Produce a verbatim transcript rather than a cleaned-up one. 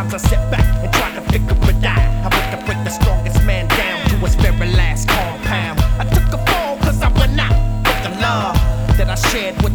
Sometimes I sit back and try to figure it out. I went to break the strongest man down to his very last compound. I took a fall cause I went out with the love that I shared with